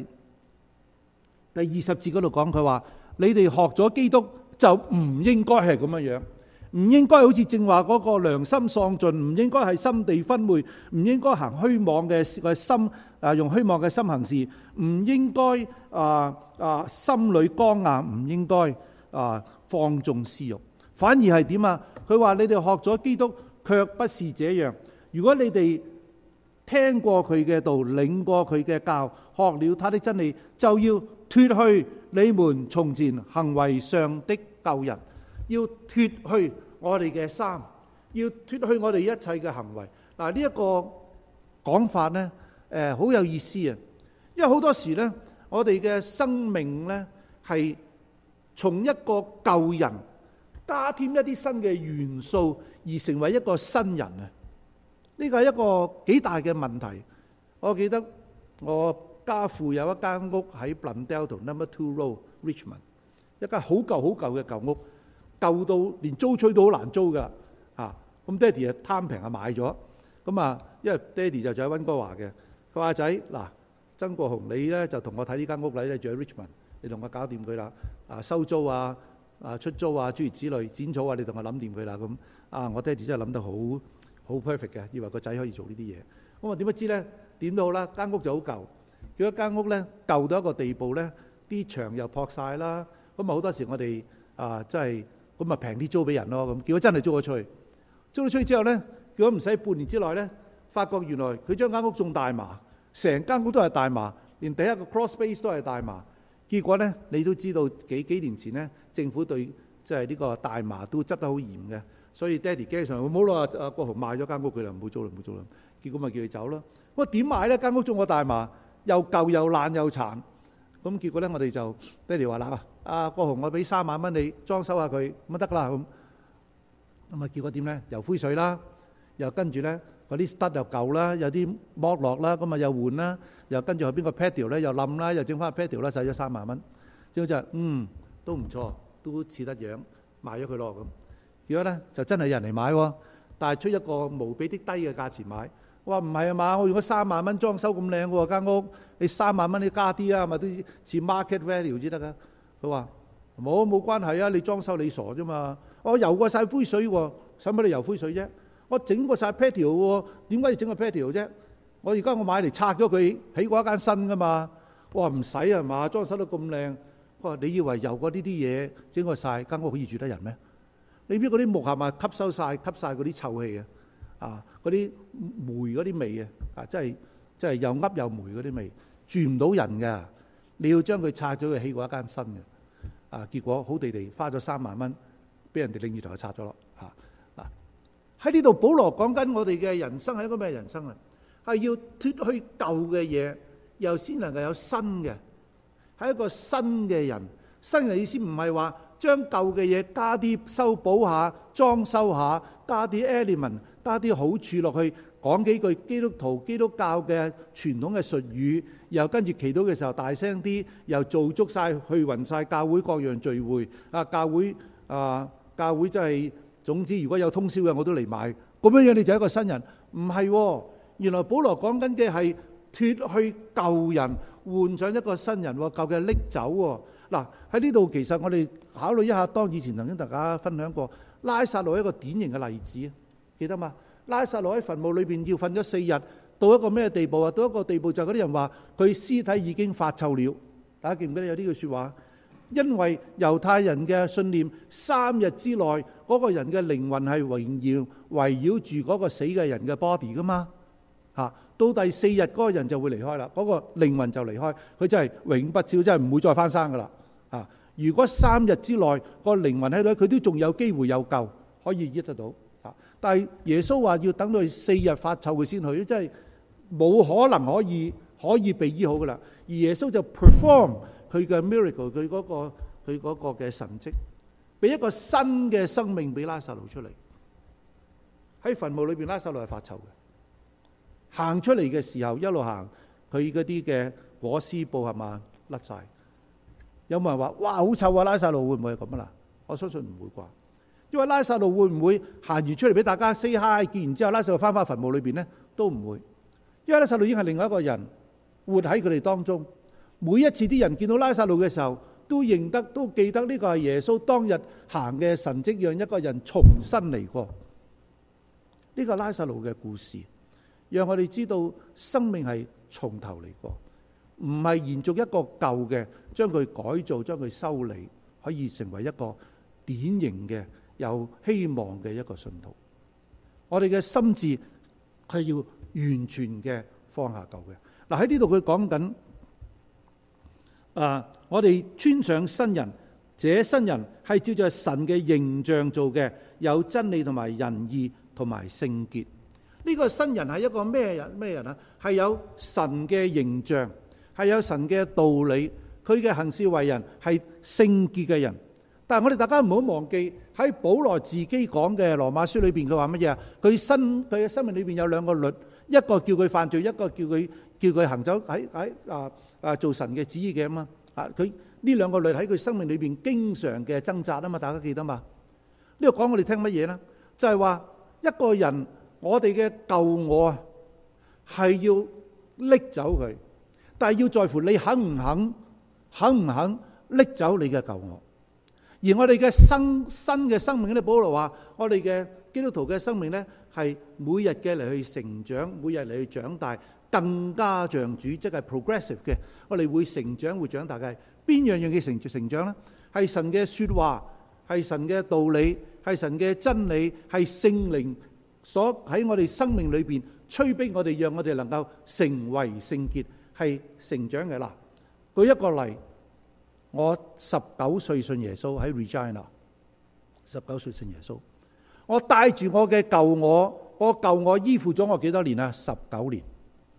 節嗰度講，佢話你哋學咗基督就唔應該係咁樣樣，唔應該好似正話嗰個良心喪盡，唔應該係心地昏昧，唔應該行虛妄嘅心，用虛妄嘅心行事，唔應該心裏剛硬，唔應該放縱私欲，反而係點啊？佢話你哋學咗基督，卻不是這樣。如果你哋聽過佢嘅道，領過佢嘅教，學了他的真理，就要脫去你們從前行為上的舊人，要脫去我哋嘅衫，要脫去我哋一切嘅行為。嗱，呢一個講法呢，好有意思啊！因為好多時呢，我哋嘅生命呢，係從一個舊人加添一啲新嘅元素，而成為一個新人啊！呢個係一個幾大嘅問題。我記得我家父有一間屋喺 Blundell 同 Number 2 Road Richmond， 一間好舊好舊嘅舊屋，舊到連租吹都好難租噶嚇。咁爹哋啊貪平啊買咗，咁啊因為爹哋就喺溫哥華嘅，佢話仔嗱，曾國雄你咧就同我睇呢間屋咧住喺 Richmond， 你同我搞掂佢啦，收租出租諸如此類，剪草你同我諗掂佢啦咁。我爹哋真係諗得好 perfect 嘅，以為個仔可以做呢啲嘢。咁我點不知咧？點都好啦，間屋就好舊。佢一間屋咧舊到一個地步咧，啲牆又破晒啦。咁好多時我哋真係咁平啲租俾人咯。咁結果真係租咗出去。租咗出去之後咧，結果唔使半年之內咧，發覺原來佢將間屋種大麻，成間屋都係大麻，連第一個 cross space 都係大麻。結果咧，你都知道幾年前咧，政府對即係呢個大麻都執得好嚴嘅。所以爹哋驚上，冇啦，國雄賣咗間屋佢啦，唔好租啦，唔好租啦。結果咪叫佢走咯。我點買咧？間屋種個大麻，又舊又爛又殘。咁結果咧，我哋就爹哋話啦，國雄我俾3萬蚊你裝修下佢，咁得啦咁。咁啊結果點咧？又灰水啦，又跟住咧嗰啲 stud 又舊啦，有啲剝落啦，咁啊又換啦，又跟住後邊個 patio 咧又冧啦，又整翻個 patio 啦，使咗3萬蚊。之後就都唔錯，都似得樣，賣咗佢咯咁。結果咧就真係有人嚟買喎，但係出一個無比的低嘅價錢買。我話唔係啊嘛，我用咗3萬蚊裝修咁靚喎間屋，你3萬蚊你加啲啊，咪都似 market value 先得噶。佢話冇關係啊，你裝修你傻啫嘛。我油過晒灰水喎，使乜你油灰水啫？我整過晒 patio 喎，點解要整個 patio 啫？我而家我買嚟拆咗佢，起過一間新噶嘛。我話唔使啊嘛，裝修得咁靚。我話你以為油過呢啲嘢整過晒間屋可以住得人咩？你邊嗰啲木係咪吸晒嗰啲臭氣嗰啲霉嗰啲味真係又噏又霉嗰啲味，住唔到人㗎。你要將佢拆咗佢，起過一間新嘅。結果好地地花咗3萬蚊，俾人哋拎住頭拆咗咯。喺呢度保羅講緊我哋嘅人生係一個咩人生啊？係要脫去舊嘅嘢，又先能夠有新嘅，係一個新嘅人。新嘅意思唔係話將舊嘅嘢加啲修補下、裝修下，加啲 element、加啲好處落去，講幾句基督教嘅傳統嘅術語，又跟住祈禱嘅時候大聲啲，又做足晒去勻晒教會各樣聚會。教會真係總之，如果有通宵嘅我都嚟買。咁樣你就係一個新人。唔係，原來保羅講緊嘅係脫去舊人，換上一個新人。舊嘅拎走。嗱，喺呢度其實我哋考慮一下，當以前曾經大家分享過拉撒路一個典型嘅例子，記得嘛？拉撒路喺墳墓裏邊要瞓咗4日，到一個咩地步啊？到一個地步就係嗰啲人話佢屍體已經發臭了。大家記唔記得有呢句説話？因為猶太人嘅信念，3日之內嗰個人嘅靈魂係圍繞住嗰個死嘅人嘅 body 噶嘛。到第4日嗰個人就會離開啦，嗰個靈魂就離開，佢真係永不照，真係唔會再翻生噶啦。如果3日之內個靈魂喺度，佢都仲有機會有救，可以醫得到。但係耶穌話要等到佢4日發臭佢先去，真係冇可能可以被醫好噶啦。而耶穌就 perform 佢嘅 miracle， 佢嗰個嘅神蹟，俾一個新嘅生命俾拉撒路出嚟。喺墳墓裏邊，拉撒路係發臭嘅。行出嚟嘅時候，一路行，佢嗰啲嘅裹屍布係嘛甩晒。有冇人話哇好臭啊？拉撒路會唔會係咁啊？我相信唔會啩，因為拉撒路會唔會行完出嚟俾大家 say hi， 見完之後拉撒路翻返墳墓裏邊呢？都唔會，因為拉撒路已經係另外一個人， 活喺佢哋當中。每一次啲人見到拉撒路嘅時候，都認得，都記得呢個係耶穌當日行嘅神蹟，讓一個人重新嚟過。呢個拉撒路嘅故事，讓我哋知道生命係從頭嚟過，唔係延續一個舊嘅，將佢改造，將佢修理，可以成為一個典型嘅有希望嘅一個信徒。我哋嘅心志係要完全嘅放下舊嘅。嗱，喺呢度佢講緊我哋穿上新人，這新人係照着神嘅形象做嘅，有真理同埋仁義同埋聖潔。呢個新人係一個咩人啊？係有神嘅形象，係有神嘅道理，佢嘅行事為人係聖潔嘅人。但係我哋大家唔好忘記，喺保羅自己講嘅羅馬書裏邊，佢話乜嘢啊？佢嘅生命裏邊有兩個律，一個叫佢犯罪，一個叫佢行走喺做神嘅旨意嘅嘛。佢呢兩個律喺佢生命裏邊經常嘅掙扎啊嘛，大家記得嘛？呢個講我哋聽乜嘢呢？就係話一個人，我哋嘅舊我啊，係要拎走佢，但係要在乎你肯唔肯拎走你嘅舊我。而我哋嘅新嘅生命咧，保羅話我哋嘅基督徒嘅生命咧，係每日嘅嚟去成長，每日嚟去長大，更加像主，即係 progressive 嘅。我哋會成長，會長大嘅。邊樣嘢嘅成長咧？係神嘅說話，係神嘅道理，係神嘅真理，係聖靈所喺我哋生命裏邊催逼我哋，讓我哋能夠成為聖潔，係成長嘅。嗱，舉一個例。我19歲信耶穌喺 Regina， 19歲信耶穌，我帶住我嘅舊我依附咗我幾多年啊？19年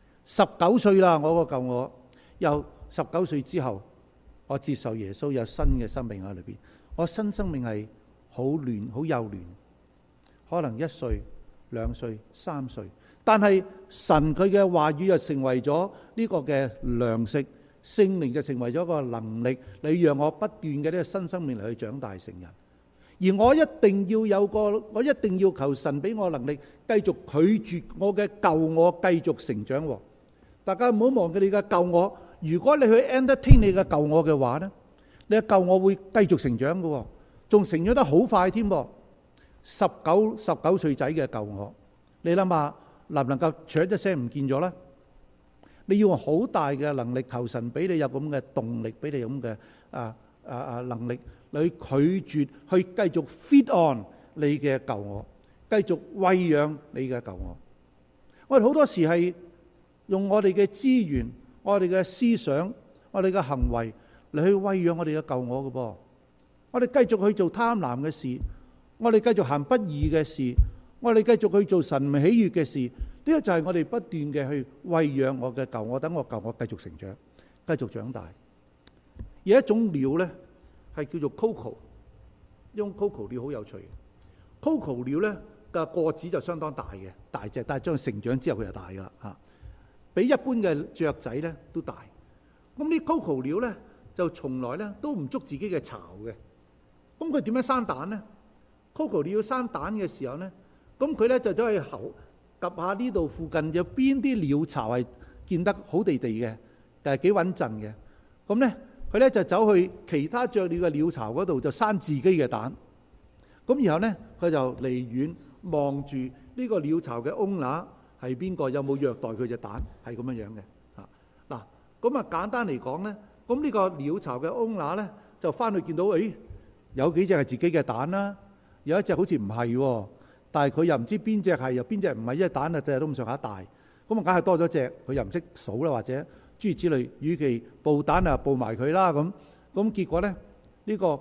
，19歲啦，我個舊我又19歲之後，我接受耶穌，有新嘅生命喺裏邊。我新生命係好亂，好幼嫩，可能1歲、2歲、3歲，但係神佢嘅話語就成為咗呢個嘅糧食。聖靈就成為咗個能力，你讓我不斷嘅呢個新生命嚟去長大成人。而我一定要求神俾我能力，繼續拒絕我嘅舊我繼續成長。大家唔好忘記你嘅舊我，如果你去 entertain 你嘅舊我嘅話呢，你嘅舊我會繼續成長嘅，仲成長得好快添。19歲仔嘅舊我，你諗下能唔能夠唰一聲唔見咗呢？你要用好大嘅能力求神俾你有咁嘅動力，俾你咁嘅能力，你拒絕去繼續 feed on 你嘅舊我，繼續餵養你嘅舊我。我哋好多時係用我哋嘅資源、我哋嘅思想、我哋嘅行為嚟去餵養我哋嘅舊我嘅噃。我哋繼續去做貪婪嘅事，我哋繼續行不義嘅事，我哋繼續去做神唔喜悅嘅事。呢個就係我哋不斷嘅去餵養我嘅舊我，等我舊我繼續成長，繼續長大。有一種鳥呢，係叫做 Coco， 呢種 Coco 鳥好有趣。Coco 鳥呢嘅個子就相當大嘅，大隻，但係將佢成長之後佢就大噶啦嚇，比一般嘅雀仔呢都大。咁呢 Coco 鳥呢就從來呢都唔捉自己嘅巢嘅。咁佢點樣生蛋呢？ Coco 鳥要生蛋嘅時候呢，咁佢呢就走去及下呢度附近有邊啲鳥巢係見得好地地嘅，但係幾穩陣嘅。咁咧佢咧就走去其他雀鳥嘅鳥巢嗰度就生自己嘅蛋。咁然後咧佢就離遠望住呢個鳥巢嘅 owner 係邊個，有冇虐待佢隻蛋，係咁樣樣嘅。嗱，咁啊簡單嚟講咧，咁呢個鳥巢嘅 owner 咧就翻去見到，有幾隻係自己嘅蛋啦，有一隻好似唔係喎。但係佢又唔知邊隻係，又邊隻唔係，因為蛋啊隻都咁上下大，咁啊梗係多咗隻，佢又唔識數啦，或者諸如此類，與其報蛋啊報埋佢啦咁，結果咧呢個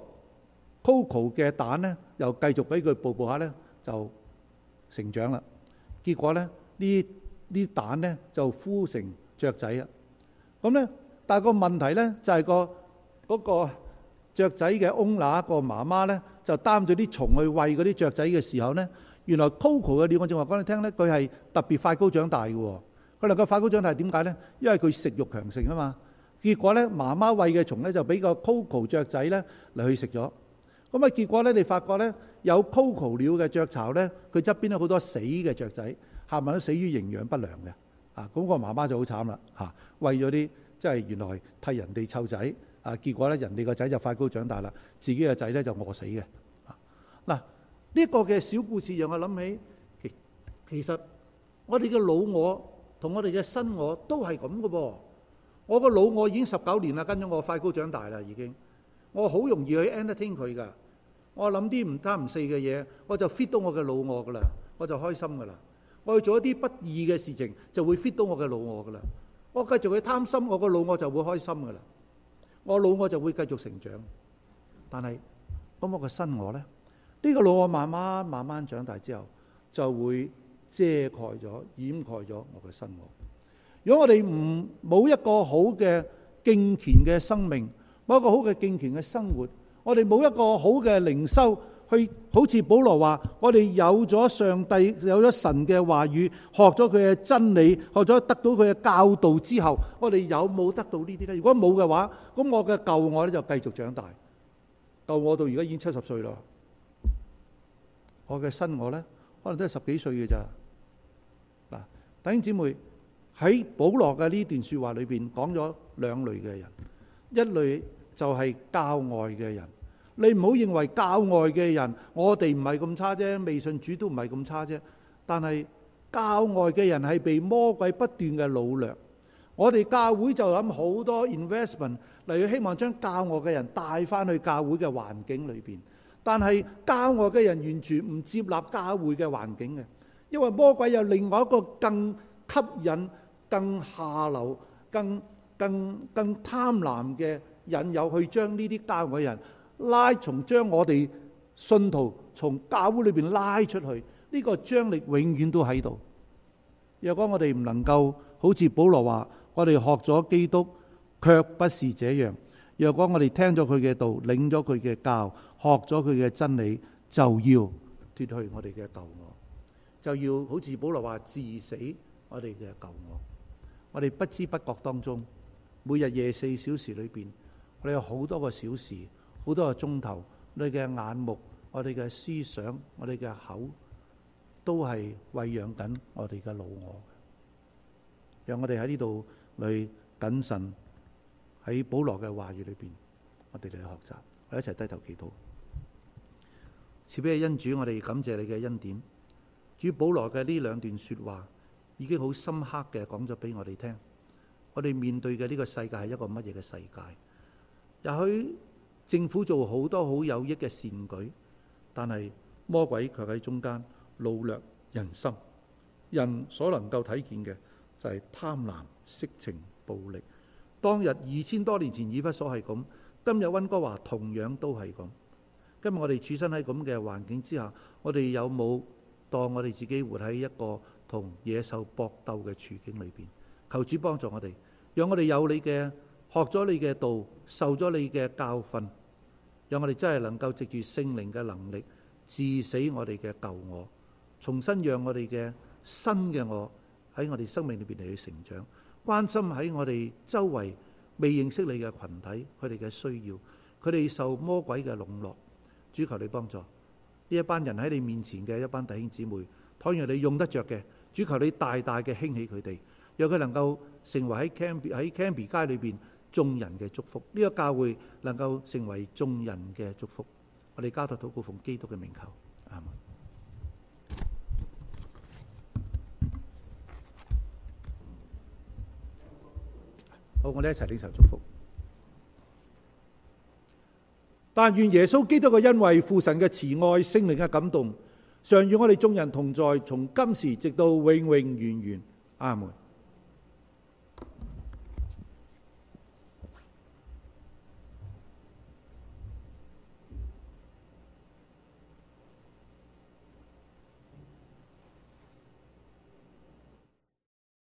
Coco 嘅蛋咧又繼續俾佢報下咧就成長啦，結果咧呢蛋咧就孵成雀仔啦，咁咧但係個問題咧就係嗰個雀仔嘅 owner 個媽媽咧就擔住啲蟲去餵嗰啲雀仔嘅時候咧。原來 Coco 嘅鳥，我正話講你聽咧，佢係特別快高長大嘅。佢能夠快高長大點解咧？因為佢食慾強盛啊嘛。結果咧，媽媽餵嘅蟲咧就俾個 Coco 雀仔咧嚟去食咗。咁啊，結果咧，你發覺咧有 Coco 鳥嘅雀巢咧，佢側邊咧好多死嘅雀仔，冚唪唥都死於營養不良嘅。 咁個媽媽就好慘啦嚇，為咗啲即係原來替人哋湊仔結果咧人哋個仔就快高長大啦，自己個仔咧就餓死嘅。嗱，呢一個嘅小故事讓我諗起，其實我哋嘅老我同我哋嘅新我都係咁嘅噃。我個老我已經19年啦，跟咗我快高長大啦，已經我好容易去 entertain 佢噶。我諗啲唔三唔四嘅嘢，我就 fit 到我嘅老我噶啦，我就開心噶啦。我去做一啲不義嘅事情，就會 fit 到我嘅老我噶啦。我繼續去貪心，我個老我就會開心噶啦。我老我就會繼續成長。但係咁我嘅新我呢？呢個老我慢慢長大之後，就會遮蓋咗、掩蓋咗我嘅新我。如果我哋冇一個好嘅敬虔嘅生命，冇一個好嘅敬虔嘅生活，我哋冇一個好嘅靈修，去好似保羅話，我哋有咗上帝、有咗神嘅話語，學咗佢嘅真理，學咗得到佢嘅教導之後，我哋有冇得到呢啲呢？如果冇嘅話，咁我嘅舊我呢就繼續長大。舊我到而家已經70歲啦，我嘅新我呢，可能都係10幾歲嘅咋。嗱，弟兄姊妹，喺保羅嘅呢段說話裏邊講咗兩類嘅人，一類就係教外嘅人。你唔好認為教外嘅人，我哋唔係咁差啫，未信主都唔係咁差啫。但係教外嘅人係被魔鬼不斷嘅擄掠。我哋教會就諗好多 investment 嚟去希望將教外嘅人帶翻去教會嘅環境裏邊，但係教外嘅人完全唔接納教會嘅環境嘅，因為魔鬼有另外一個更吸引、更下流、更貪婪嘅引誘，去將呢啲教外人將我哋信徒從教會裏邊拉出去。呢個張力永遠都喺度。若果我哋唔能夠好似保羅話，我哋學咗基督，卻不是這樣。若果我哋聽咗佢嘅道，領咗佢嘅教，學咗佢嘅真理，就要脫去我哋嘅舊我，就要好似保羅話治死我哋嘅舊我。我哋不知不覺當中，每日24小時裏邊，我哋有好多個小時，好多個鐘頭，我哋嘅眼目、我哋嘅思想、我哋嘅口，都係餵養緊我哋嘅老我。讓我哋喺呢度嚟謹慎，喺保羅嘅話語裏邊，我哋嚟學習，我哋一齊低頭祈禱。慈悲嘅恩主，我哋感謝你嘅恩典。主，保羅嘅呢兩段說話已經好深刻嘅講咗俾我哋聽。我哋面對嘅呢個世界係一個乜嘢嘅世界？也許政府做好多好有益嘅善舉，但係魔鬼卻喺中間擄掠人心。人所能夠睇見嘅就係貪婪、色情、暴力。當日2000多年前以弗所係咁，今日溫哥華同樣都係咁。今日我哋處身喺咁嘅環境之下，我哋有冇當我哋自己活喺一個同野獸搏鬥嘅處境裏邊？求主幫助我哋，讓我哋有你嘅學咗你嘅道，受咗你嘅教訓，讓我哋真係能夠藉住聖靈嘅能力治死我哋嘅舊我，重新讓我哋嘅新嘅我喺我哋生命裏邊嚟去成長，關心喺我哋周圍未認識你嘅群體，佢哋嘅需要，佢哋受魔鬼嘅籠絡。主，求你幫助呢一班人喺你面前嘅一班弟兄姊妹，倘若你用得着嘅，主求你大大嘅興起佢哋，讓佢能夠成為喺 Cambie 街裏邊眾人嘅祝福，呢個教會能夠成為眾人嘅祝福。我哋交託禱告奉基督嘅名求，阿門。好，我哋一齊領受祝福。但願耶穌基督嘅恩惠、父神嘅慈愛、聖靈嘅感動，常與我哋眾人同在，從今時直到永永遠遠。阿門。